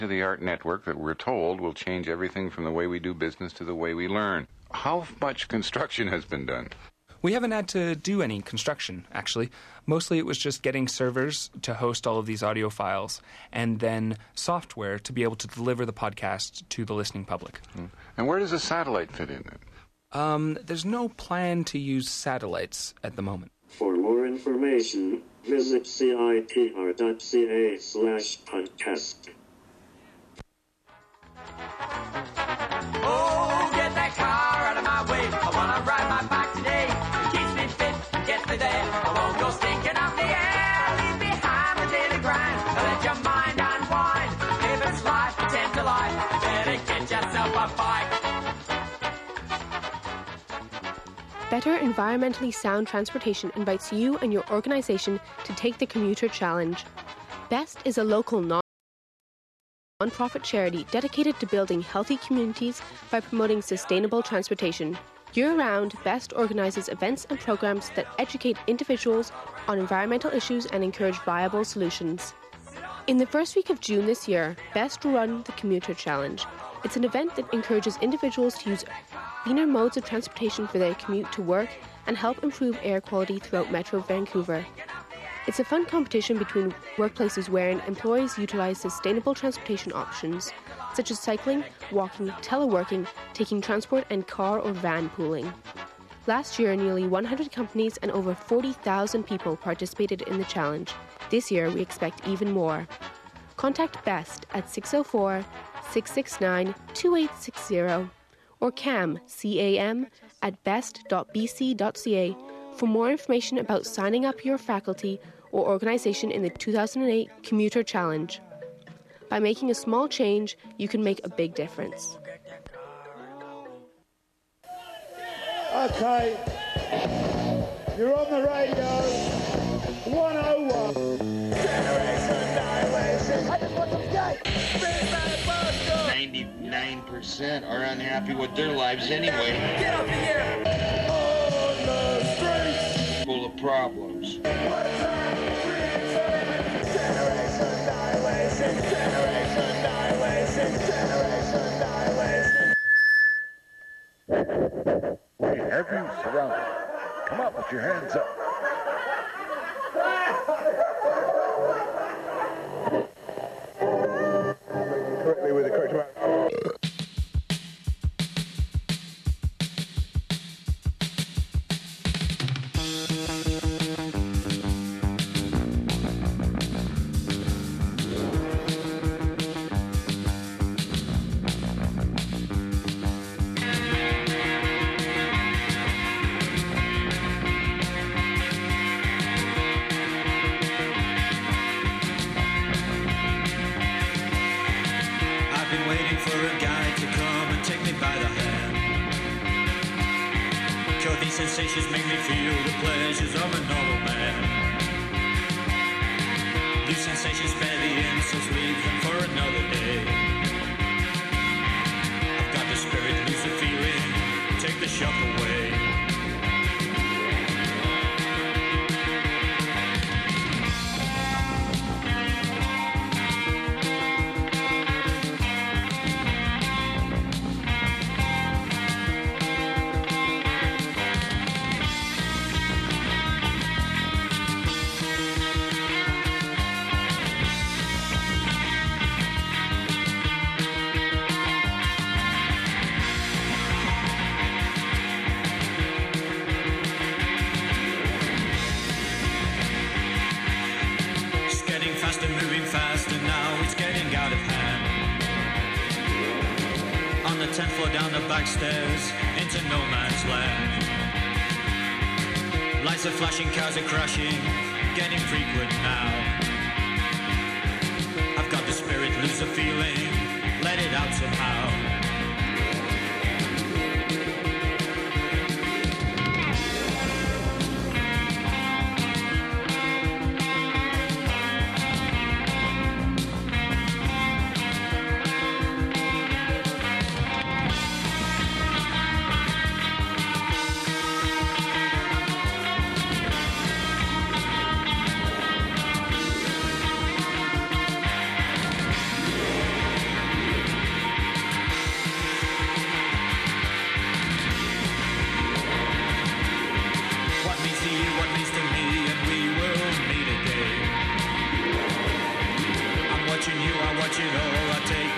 The art network that we're told will change everything from the way we do business to the way we learn. How much construction has been done? We haven't had to do any construction, actually. Mostly it was just getting servers to host all of these audio files and then software to be able to deliver the podcast to the listening public. And where does a satellite fit in it? There's no plan to use satellites at the moment. For more information, visit cipr.ca/podcast. Oh, get that car out of my way. I wanna ride my bike today. It keeps me fit, gets me there. I won't go stinking up the air. Leave behind the daily grind. Let your mind unwind. If it's life, pretend to life. Better get yourself a bike. Better Environmentally Sound Transportation invites you and your organisation to take the Commuter Challenge. BEST is a local non-profit charity dedicated to building healthy communities by promoting sustainable transportation. Year-round, BEST organises events and programmes that educate individuals on environmental issues and encourage viable solutions. In the first week of June this year, BEST will run the Commuter Challenge. It's an event that encourages individuals to use cleaner modes of transportation for their commute to work and help improve air quality throughout Metro Vancouver. It's a fun competition between workplaces wherein employees utilise sustainable transportation options, such as cycling, walking, teleworking, taking transport and car or van pooling. Last year, nearly 100 companies and over 40,000 people participated in the challenge. This year, we expect even more. Contact BEST at 604-669-2860 or CAM, C-A-M, at best.bc.ca for more information about signing up your faculty or organisation in the 2008 Commuter Challenge. By making a small change, you can make a big difference. Okay, you're on the radio, 101. Generation Annihilation. I just want some skate. 99% are unhappy with their lives anyway. Get up here. On the streets. Full of problems. Generation Annihilation. Generation Annihilation. Generation Annihilation. We have you surrounded. Come up with your hands up. Correctly with the correct amount. Sensations make me feel the pleasures of a normal man. These sensations spare the insults, leave them for another day. I've got the spirit, lose the feeling, take the shock away. Moving faster now, it's getting out of hand. On the 10th floor down the back stairs, into no man's land. Lights are flashing, cars are crashing, getting frequent now. I've got the spirit, lose the feeling, let it out somehow.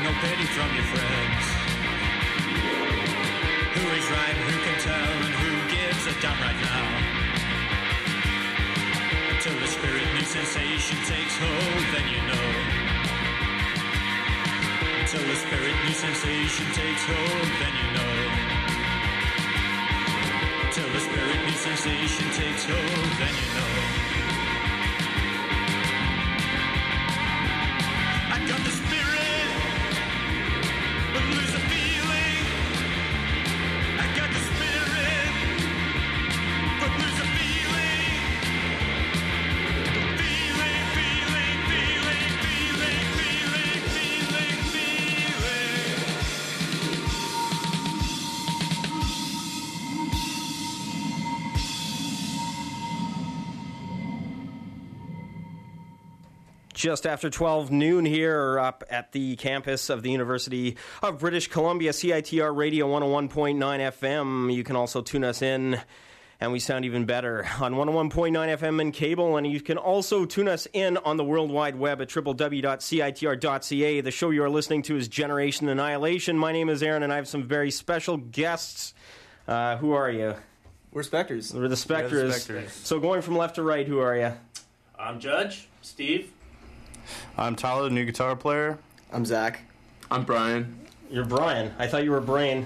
no pity from your friends. Who is right, who can tell, and who gives a damn right now? Until the spirit new sensation takes hold, then you know. Until the spirit new sensation takes hold, then you know. Until the spirit new sensation takes hold, then you know. I got the spirit, but lose the feeling. I got the spirit, but lose the feeling. Feeling, feeling, feeling, feeling, feeling, feeling, feeling. Just after 12 noon here up at the campus of the University of British Columbia, CITR Radio 101.9 FM. You can also tune us in, and we sound even better, on 101.9 FM in cable, and you can also tune us in on the World Wide Web at www.citr.ca. The show you are listening to is Generation Annihilation. My name is Aaron, and I have some very special guests. Who are you? We're Spectres. We're the Spectres. So going from left to right, who are you? I'm Judge. Steve. I'm Tyler, the new guitar player. I'm Zach. I'm Brian. You're Brian. I thought you were Brain.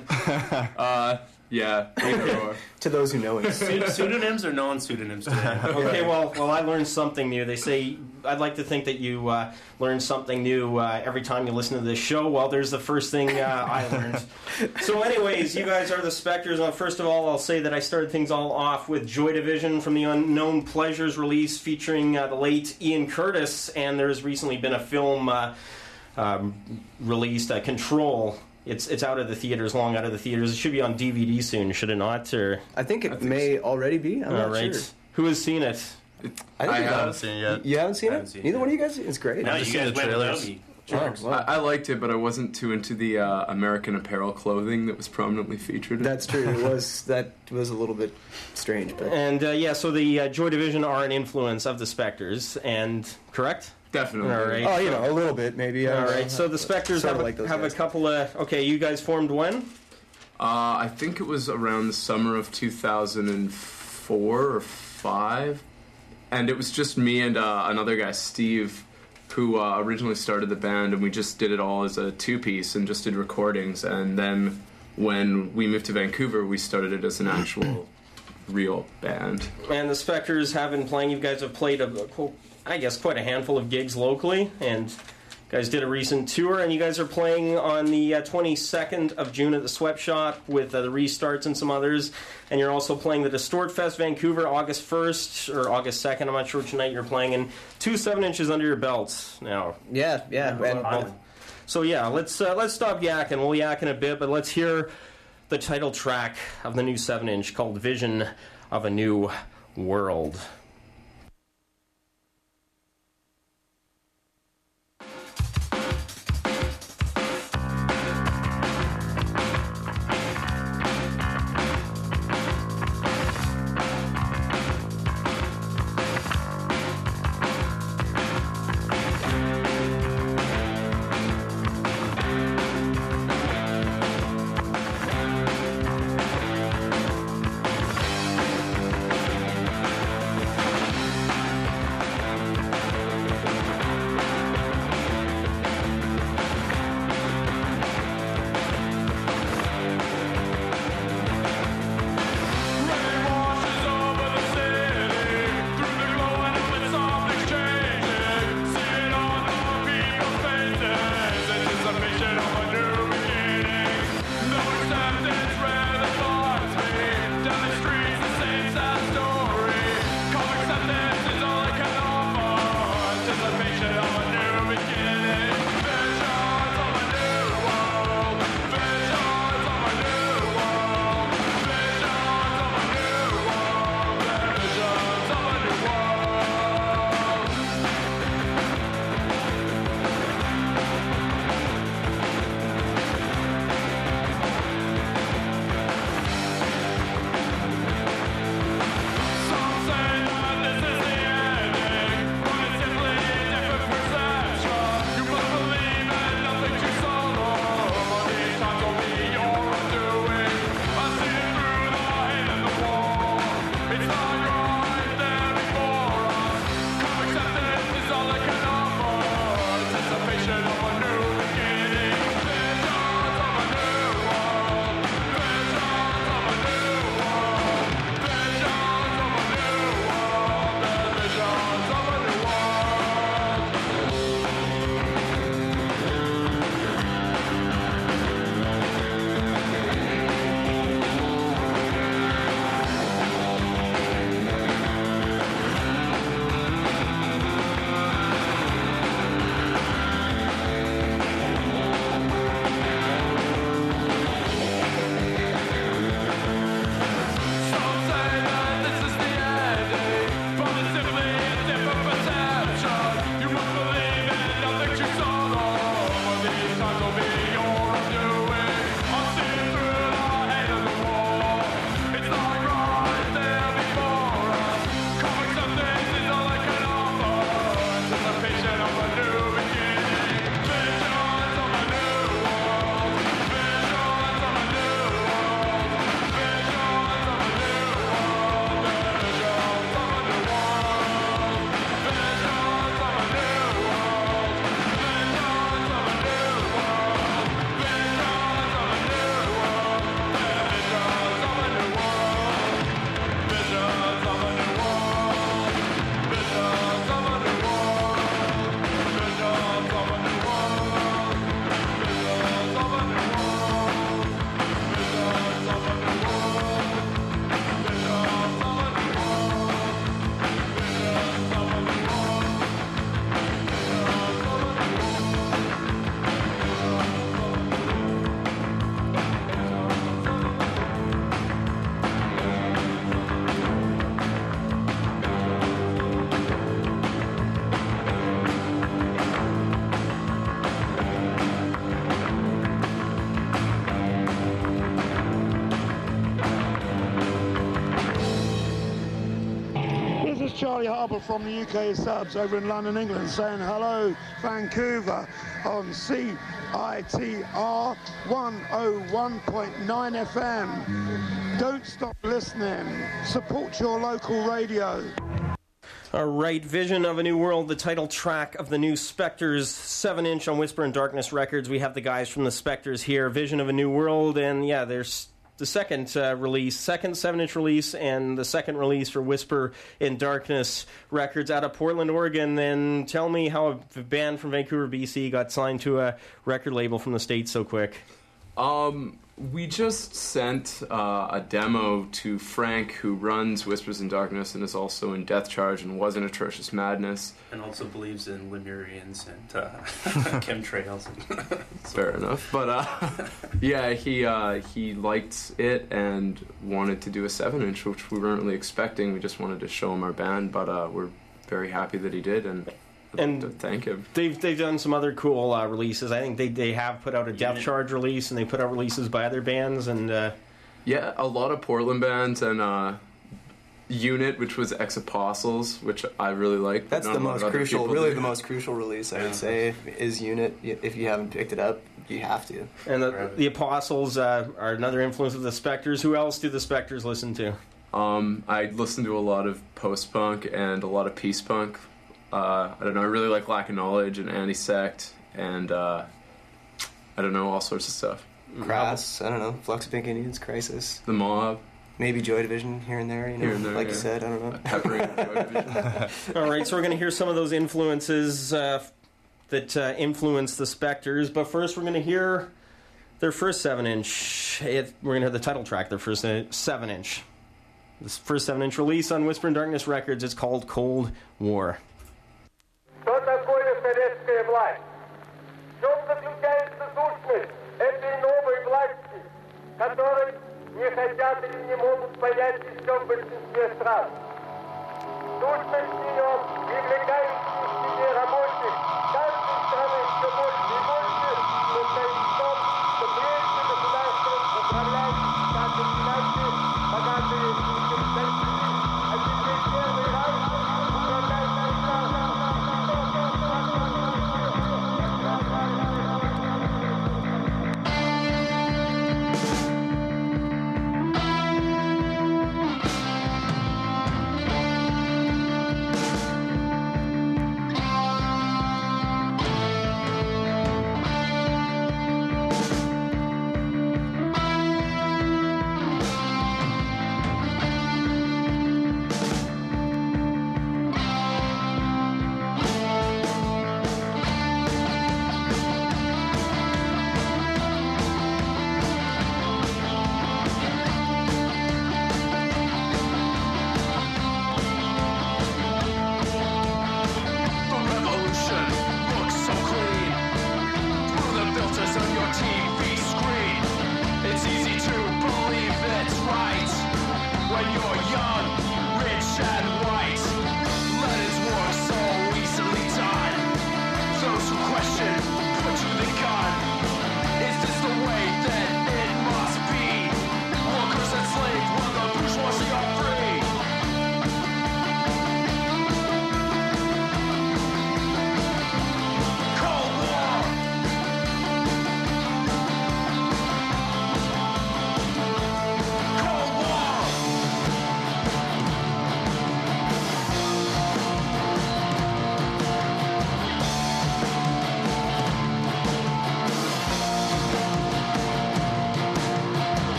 Yeah. To those who know it. Pseudonyms or non-pseudonyms today? Okay, well, I learned something new. They say, I'd like to think that you learn something new every time you listen to this show. Well, there's the first thing I learned. So anyways, you guys are the Spectres. First of all, I'll say that I started things all off with Joy Division from the Unknown Pleasures release featuring the late Ian Curtis, and there's recently been a film released, Control. It's out of the theaters, long out of the theaters. It should be on DVD soon, should it not? Or I think it may already be. I'm not sure. Who has seen it? I haven't seen it yet. You haven't seen it? Neither one of you guys? It's great. No, you guys went without me. I liked it, but I wasn't too into the American Apparel clothing that was prominently featured. That's true. That was a little bit strange. But. And so the Joy Division are an influence of the Spectres, and correct? Definitely. All right. Oh, a little bit maybe. All right. So the Spectres have a couple of. Okay, you guys formed when? I think it was around the summer of 2004 or 5, and it was just me and another guy, Steve, who originally started the band, and we just did it all as a two-piece and just did recordings. And then when we moved to Vancouver, we started it as an actual real band. And the Spectres have been playing. You guys have played quite a handful of gigs locally, and you guys did a recent tour, and you guys are playing on the 22nd of June at the Sweatshop with the Restarts and some others, and you're also playing the Distort Fest Vancouver August 1st or August 2nd, I'm not sure which night you're playing, and 2 7-inches under your belts now. Yeah. So yeah, let's stop yakking. We'll yak in a bit, but let's hear the title track of the new 7-inch called Vision of a New World. Marble from the UK subs over in London, England, saying hello, Vancouver, on CITR 101.9 FM. Don't stop listening. Support your local radio. All right, Vision of a New World, the title track of the new Spectres 7-inch on Whisper in Darkness Records. We have the guys from the Spectres here, Vision of a New World, and yeah, there's the second release, second 7-inch release, and the second release for Whisper in Darkness Records out of Portland, Oregon. Then tell me how a band from Vancouver, BC got signed to a record label from the States so quick. We just sent a demo to Frank, who runs Whispers in Darkness and is also in Death Charge and was in Atrocious Madness. And also believes in Lemurians and chemtrails. Fair enough. But yeah, he liked it and wanted to do a 7-inch, which we weren't really expecting. We just wanted to show him our band, but we're very happy that he did, and I'd like to thank him. They've done some other cool releases. I think they have put out a Death Charge release, and they put out releases by other bands, and yeah, a lot of Portland bands, and Unit, which was Ex-Apostles, which I really like. That's the most crucial, really the most crucial release, I would say, is Unit. If you haven't picked it up, you have to. And the Apostles are another influence of the Spectres. Who else do the Spectres listen to? I listen to a lot of post-punk and a lot of peace punk. I don't know, I really like Lack of Knowledge and Anti-Sect and I don't know, all sorts of stuff. Crass, I don't know, Flux of Pink Indians, Crisis. The Mob. Maybe Joy Division here and there, you know, here and there, like you said, I don't know. Peppering Joy Division. All right, so we're going to hear some of those influences that influenced the Spectres, but first we're going to hear their first 7-inch. We're going to hear the title track, their first 7-inch. This first 7-inch release on Whisper in Darkness Records. It's called Cold War. Что такое советская власть? В чем заключается сущность этой новой власти, которой не хотят или не могут понять еще в большинстве стран? Сущность ее, привлекающая к себе рабочих каждой страны все больше и больше, состоит в том, что прежде государством управляют так или иначе богатые интеллектуалы, а теперь первый раз управляют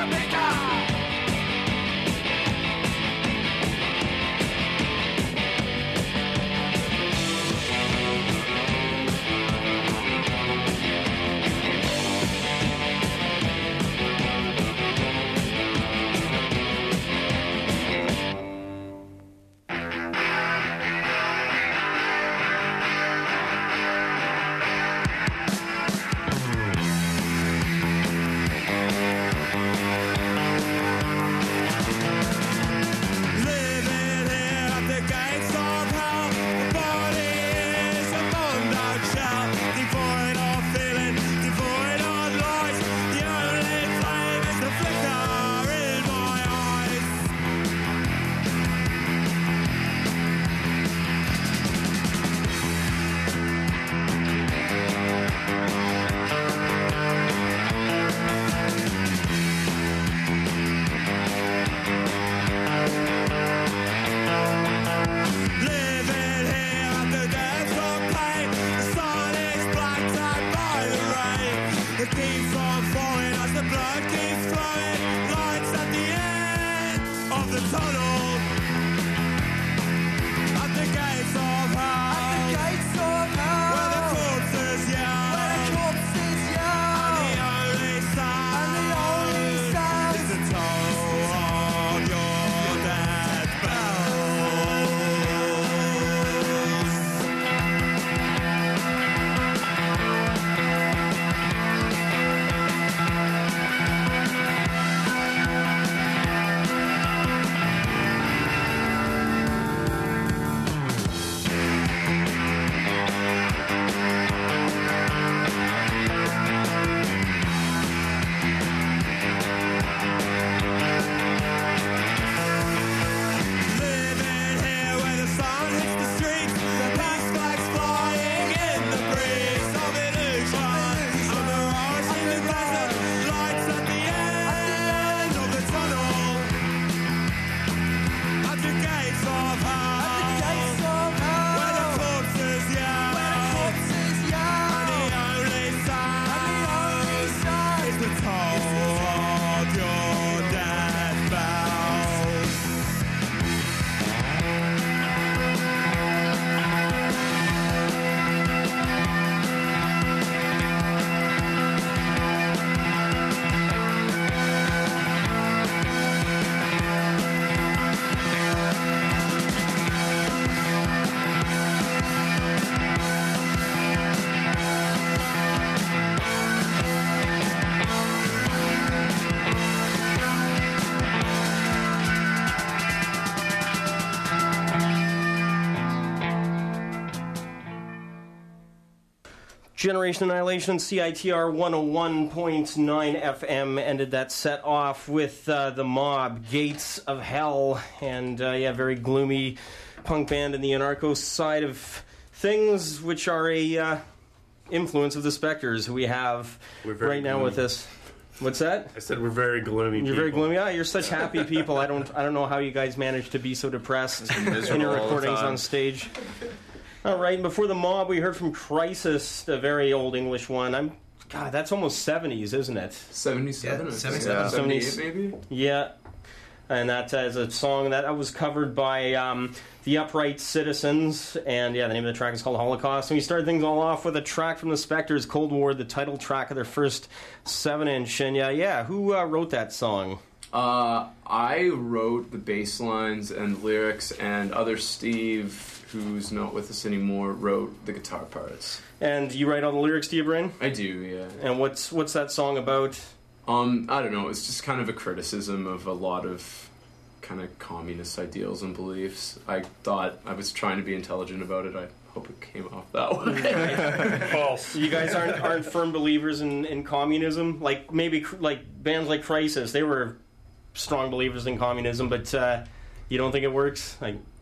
Generation Annihilation, CITR 101.9 FM ended that set off with The Mob, Gates of Hell, and very gloomy punk band in the anarcho side of things, which are a influence of the Spectres, who we have right now with us. What's that? I said we're very gloomy. You're very gloomy. Yeah, you're such happy people. I don't know how you guys manage to be so depressed in your recordings on stage. All right, and before The Mob, we heard from Crisis, the very old English one. God, that's almost 70s, isn't it? 77. Yeah, 77. 78, maybe? Yeah. And that is a song that was covered by the Upright Citizens, and the name of the track is called Holocaust. And we started things all off with a track from the Spectres, Cold War, the title track of their first 7-inch. And who wrote that song? I wrote the bass lines and lyrics, and other Steve, who's not with us anymore, wrote the guitar parts. And you write all the lyrics, do you, Bryn? I do, yeah. And what's that song about? I don't know. It's just kind of a criticism of a lot of kind of communist ideals and beliefs. I thought I was trying to be intelligent about it. I hope it came off that way. False. You guys aren't firm believers in communism? Like maybe like bands like Crisis, they were strong believers in communism, but you don't think it works?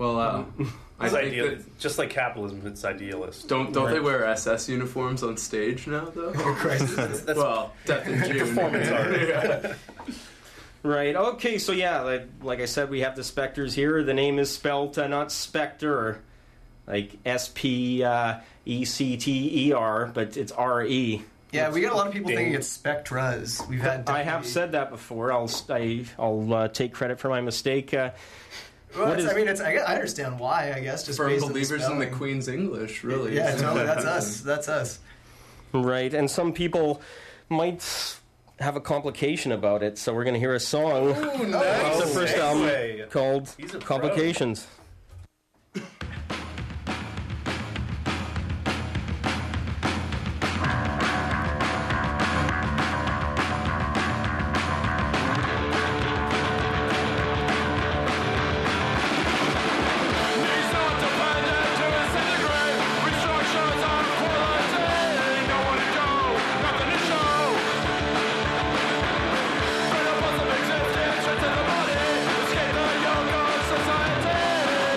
Just like capitalism, it's idealist. Don't they wear SS uniforms on stage now, though? Crisis. Well, Death in June. Performance art. Yeah. Right. Okay. So like I said, we have the Spectres here. The name is spelled not Spectre, like SPECTER, but it's RE. Yeah, we got a lot of people thinking it's Spectras. We've had. I have said that before. I'll take credit for my mistake. Well, I understand why. I guess just Firm based on the believers in the spelling. Queen's English, really. Yeah, totally. That's us. That's us. Right, and some people might have a complication about it, so we're going to hear a song Ooh, nice. off the first album called He's a pro. Complications. Escape the yoke of society.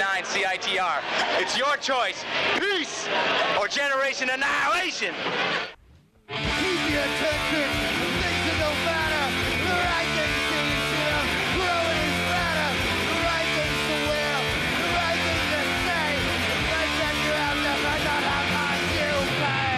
CITR. It's your choice. Peace or Generation Annihilation. Keep your attention. Things that don't matter. The right things to consider. Growing is better. The right things to wear. The right things to say. The right that you have to find out how much you pay.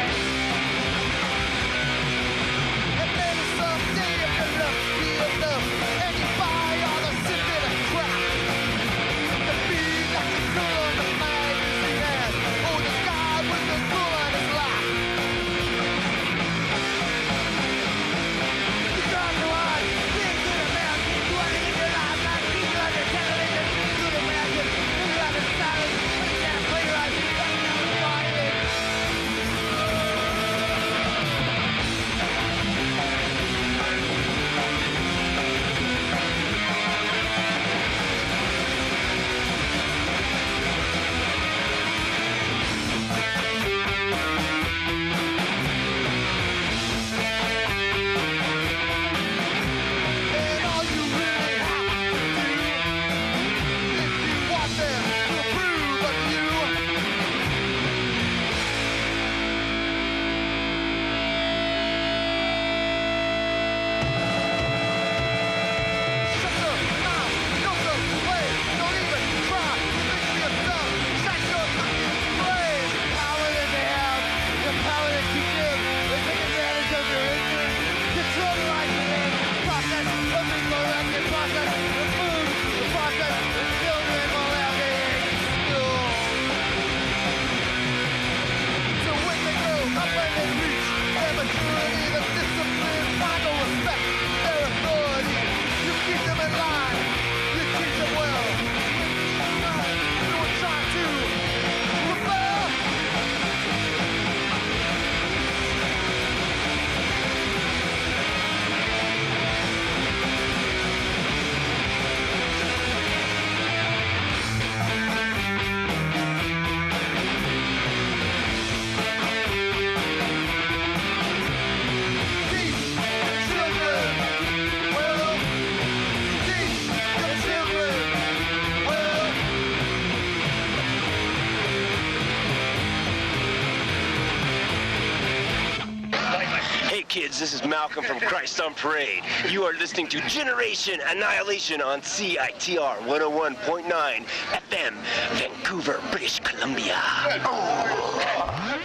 And maybe someday if you look here enough and you buy all the shit in a crap. The beat that the color of the magazine has. Oh, the guy with the bull on his lap. Kids, this is Malcolm from Christ on Parade. You are listening to Generation Annihilation on CITR 101.9 FM, Vancouver, British Columbia. Oh.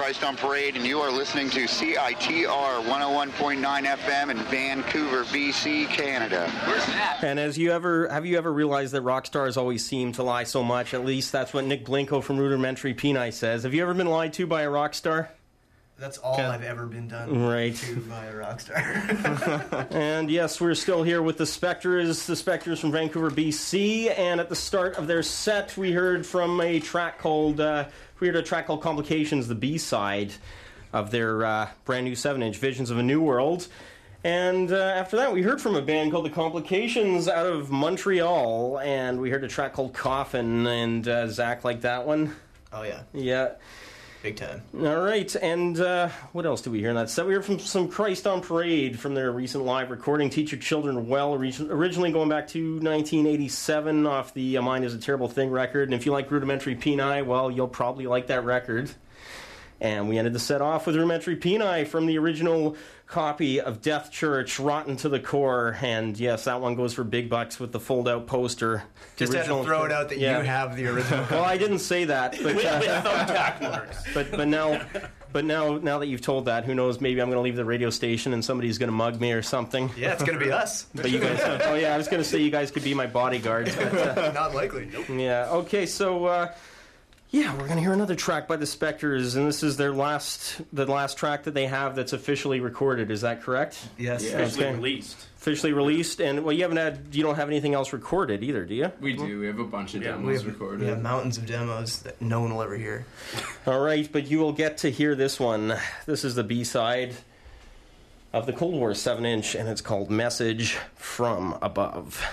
Christ on Parade, and you are listening to CITR 101.9 FM in Vancouver, BC, Canada. Where's that? And have you ever realized that rock stars always seem to lie so much? At least that's what Nick Blinko from Rudimentary Peni says. Have you ever been lied to by a rock star? That's all I've ever been done to by a rock star. And yes, we're still here with the Spectres from Vancouver, BC. And at the start of their set, we heard from a track called Complications, the B-side of their brand new 7-inch, Visions of a New World. And after that, we heard from a band called The Complications out of Montreal, and we heard a track called Coffin. And Zach liked that one. Oh yeah, yeah. Big time. All right, and what else did we hear in that set? We heard from some Christ on Parade from their recent live recording, Teach Your Children Well, originally going back to 1987 off the Mind is a Terrible Thing record. And if you like Rudimentary Peni, well, you'll probably like that record. And we ended the set off with Rudimentary Peni from the original copy of Death Church, Rotten to the Core. And yes, that one goes for big bucks with the fold-out poster. Just had to throw it out that you have the original. Well, I didn't say that. But, with thumbtack marks. But now that you've told that, who knows, maybe I'm going to leave the radio station and somebody's going to mug me or something. Yeah, it's going to be us. But you guys, oh yeah, I was going to say you guys could be my bodyguards. But, not likely. Nope. Yeah, okay, so... yeah, we're going to hear another track by the Spectres, and this is the last track that they have that's officially recorded. Is that correct? Yes. Yeah. Officially released. Officially released, and well, you don't have anything else recorded either, do you? We do. We have a bunch of demos recorded. We have mountains of demos that no one will ever hear. All right, but you will get to hear this one. This is the B-side of the Cold War 7-inch, and it's called Message from Above.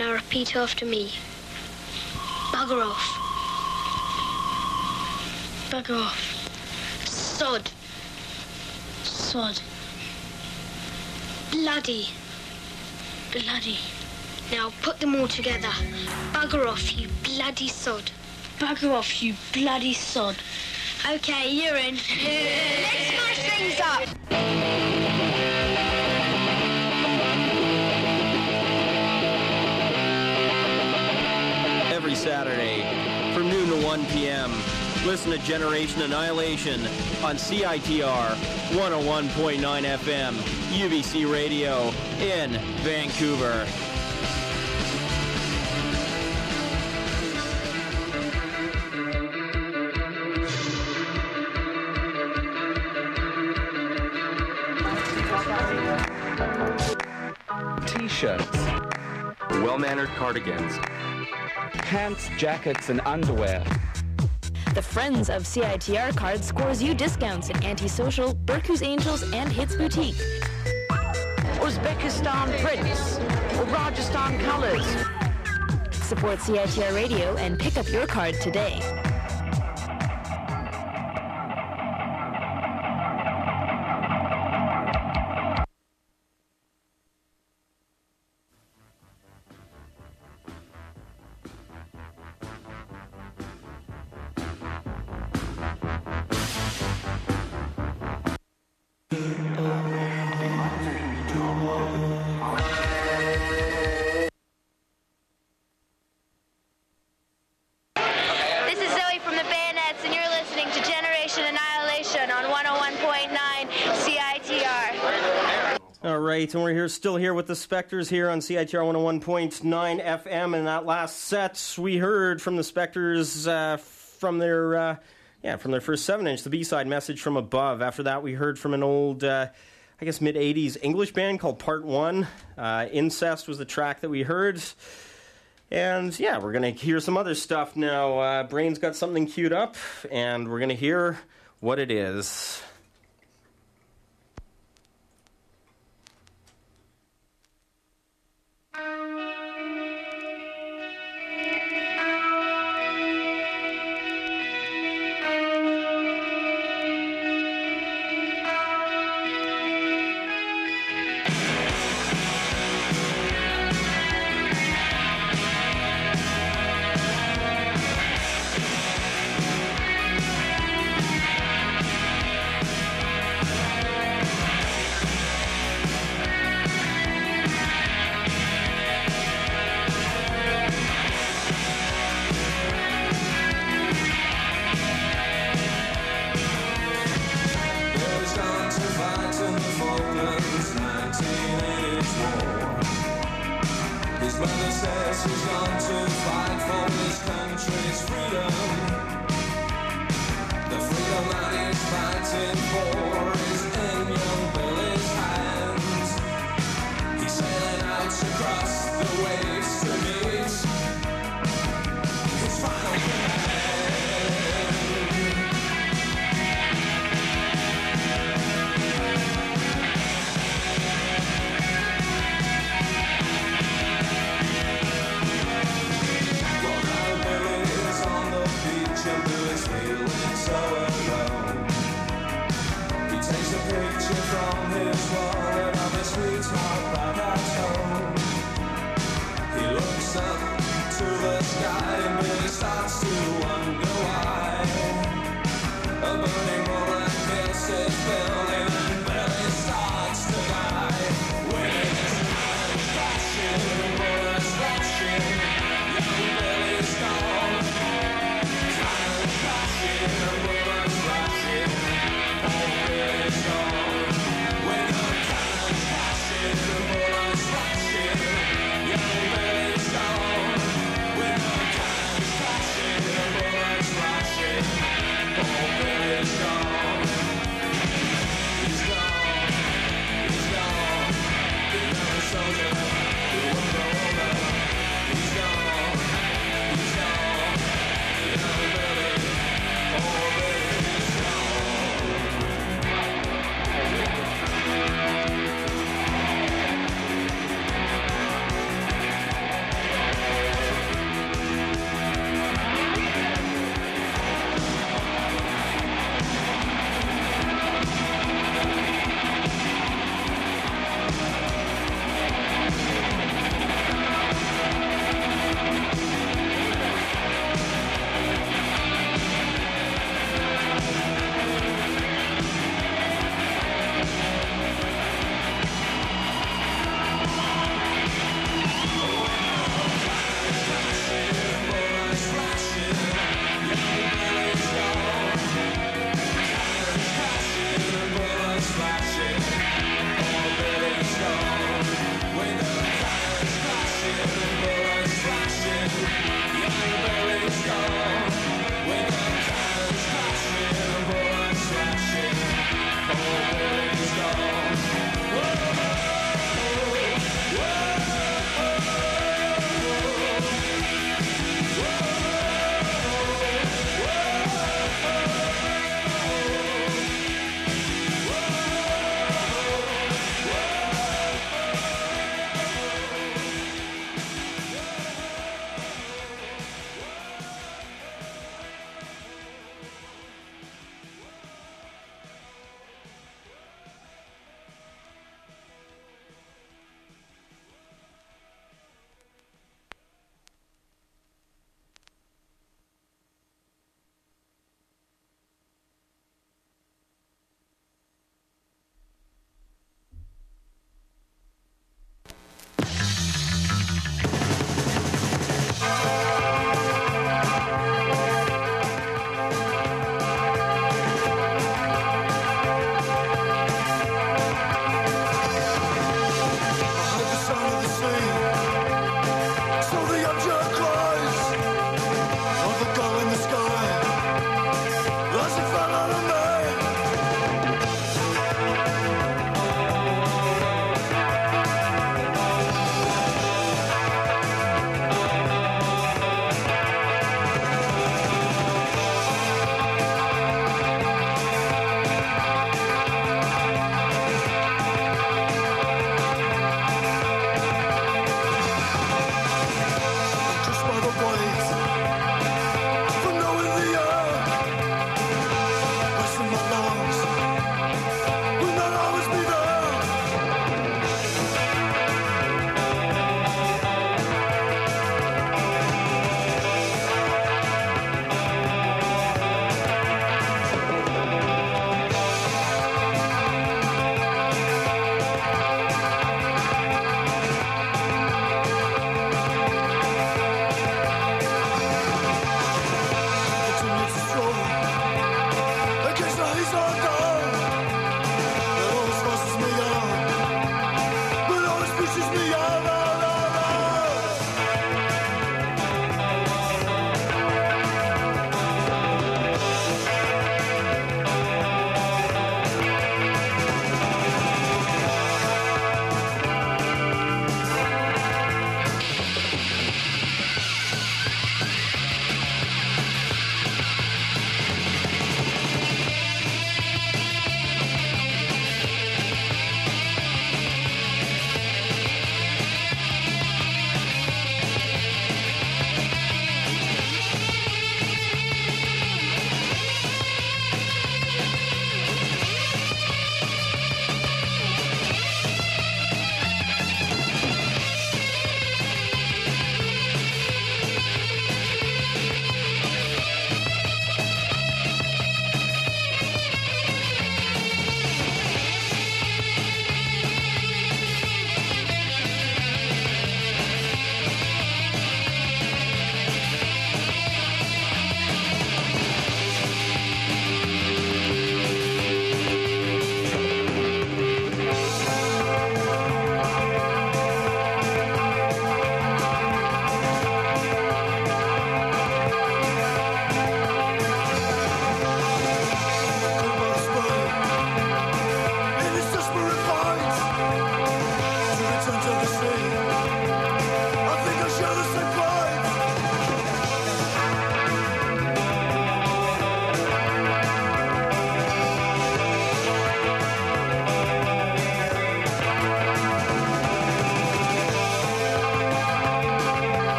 Now repeat after me. Bugger off. Bugger off. Sod. Sod. Bloody. Bloody. Now put them all together. Bugger off, you bloody sod. Bugger off, you bloody sod. Okay, you're in. Let's smash things up. Every Saturday from noon to 1 p.m. Listen to Generation Annihilation on CITR 101.9 FM, UBC Radio in Vancouver. T-shirts, well-mannered cardigans, pants, jackets, and underwear. The Friends of CITR card scores you discounts at Antisocial, Berkou's Angels, and Hits Boutique. Uzbekistan prints or Rajasthan colors. Support CITR Radio and pick up your card today. This is Zoe from the Bayonets, and you're listening to Generation Annihilation on 101.9 CITR. All right, and we're still here with the Spectres here on CITR 101.9 FM. And that last set, we heard from the Spectres from their first 7-inch, the B-side, Message from Above. After that, we heard from an old, mid-'80s English band called Part 1. Incest was the track that we heard. And yeah, we're going to hear some other stuff now. Brain's got something queued up, and we're going to hear what it is. When I'm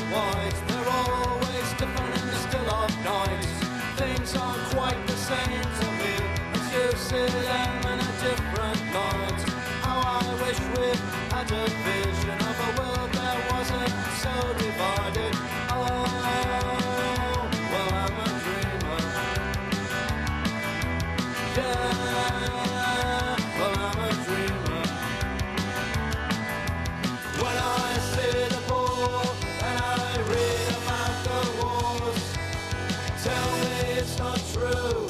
white. They're always different in the still of night. Things aren't quite the same to me as you see them in a different light. How I wish we had a vision of a world that wasn't so divided. Oh, well, I'm a dreamer. Yeah, well, I'm a dreamer. When I see the ball and I read about the wars, tell me it's not true.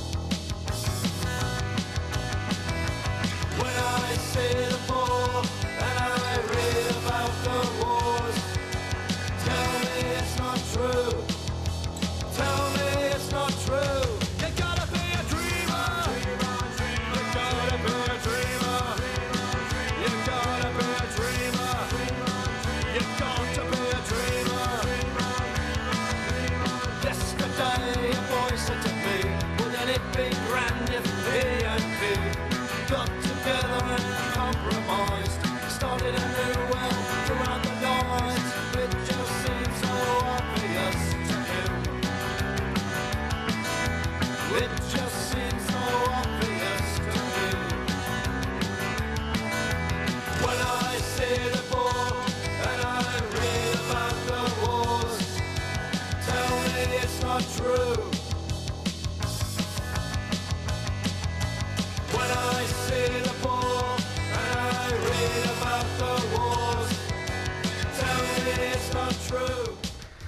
When I see the ball and I read about the wars, tell me it's not true. Tell me it's not true. You gotta be a dreamer. You gotta be a dreamer. You gotta be a dreamer. You got to be a dreamer. Yesterday a boy said to me, wouldn't it be grand if he and me got together and compromised, started a new world throughout the night? It just seems so obvious to him. It just seems so obvious to me. When I see the ball and I read about the wars, tell me it's not true. When I see the ball and I read about the wars, tell me it's not true.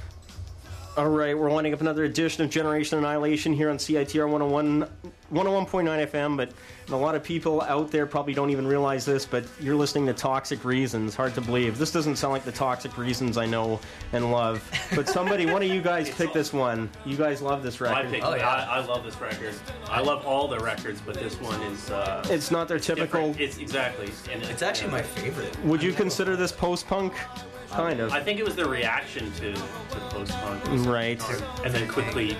All right, we're winding up another edition of Generation Annihilation here on CITR 101.9 FM, but a lot of people out there probably don't even realize this, but you're listening to Toxic Reasons. Hard to believe. This doesn't sound like the Toxic Reasons I know and love, but somebody, one of you guys picked this one. You guys love this I record. picked it. I love this record. I love all the records, but this one is. It's not their typical. different. It's exactly. And It's actually my favorite. Would you consider this post-punk? Kind of. I think it was the reaction to post-punk. Right. And then quickly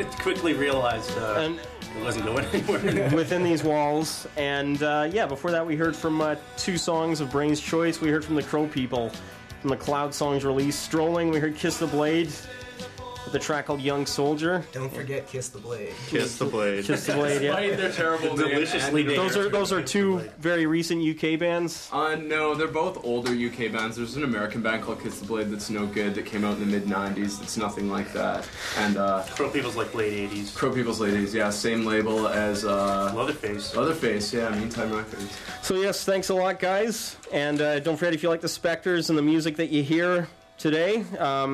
realized it wasn't going anywhere. Within these walls. And before that we heard from two songs of Brain's Choice. We heard from the Crow People from the Cloud Songs release. Strolling, we heard Kiss the Blade with a track called Young Soldier. Don't forget Kiss the Blade. Kiss the Blade. Kiss the Blade, yeah. They're terrible. Deliciously Those are two very recent UK bands. No, they're both older UK bands. There's an American band called Kiss the Blade that's no good that came out in the mid-90s. It's nothing like that. And Crow People's like late 80s. Crow People's late 80s, yeah. Same label as Leatherface. Leatherface, yeah. Meantime Records. So yes, thanks a lot, guys. And don't forget, if you like the Spectres and the music that you hear today,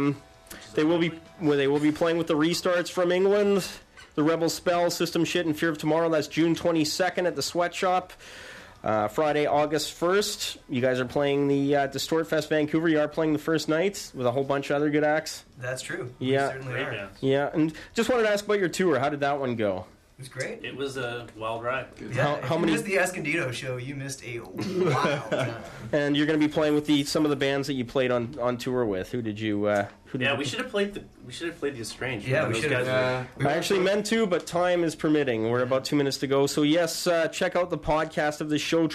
they will be playing with the Restarts from England, the Rebel Spell, System Shit, and Fear of Tomorrow. That's June 22nd at the Sweatshop. Friday, August 1st, you guys are playing the Distort Fest Vancouver. You are playing the first night with a whole bunch of other good acts. That's true. Yeah. We certainly are. Yeah, and just wanted to ask about your tour. How did that one go? It was great. It was a wild ride. Yeah, How if many? you missed the Escondido show, you missed a wild time. And you're going to be playing with some of the bands that you played on tour with. Who did you? We should have played the Estranged. Yeah, we should have. I actually meant to, but time is permitting. We're about 2 minutes to go. So yes, check out the podcast of the show,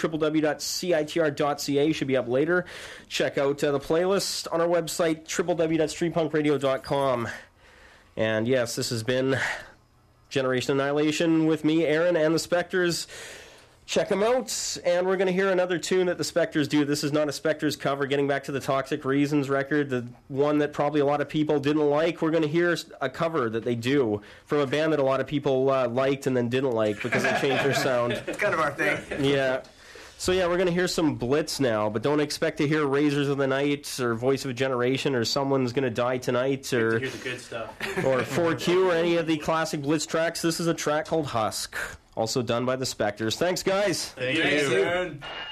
www.citr.ca. Should be up later. Check out the playlist on our website, www.streetpunkradio.com. And yes, this has been Generation Annihilation with me, Aaron, and the Spectres. Check them out, and we're going to hear another tune that the Spectres do. This is not a Spectres cover. Getting back to the Toxic Reasons record, the one that probably a lot of people didn't like, we're going to hear a cover that they do from a band that a lot of people liked and then didn't like because they changed their sound. It's kind of our thing. Yeah. So yeah, we're going to hear some Blitz now, but don't expect to hear Razors of the Night or Voice of a Generation or Someone's Gonna Die Tonight or Hear the good stuff. or 4Q or any of the classic Blitz tracks. This is a track called Husk, also done by the Spectres. Thanks, guys. Thank you.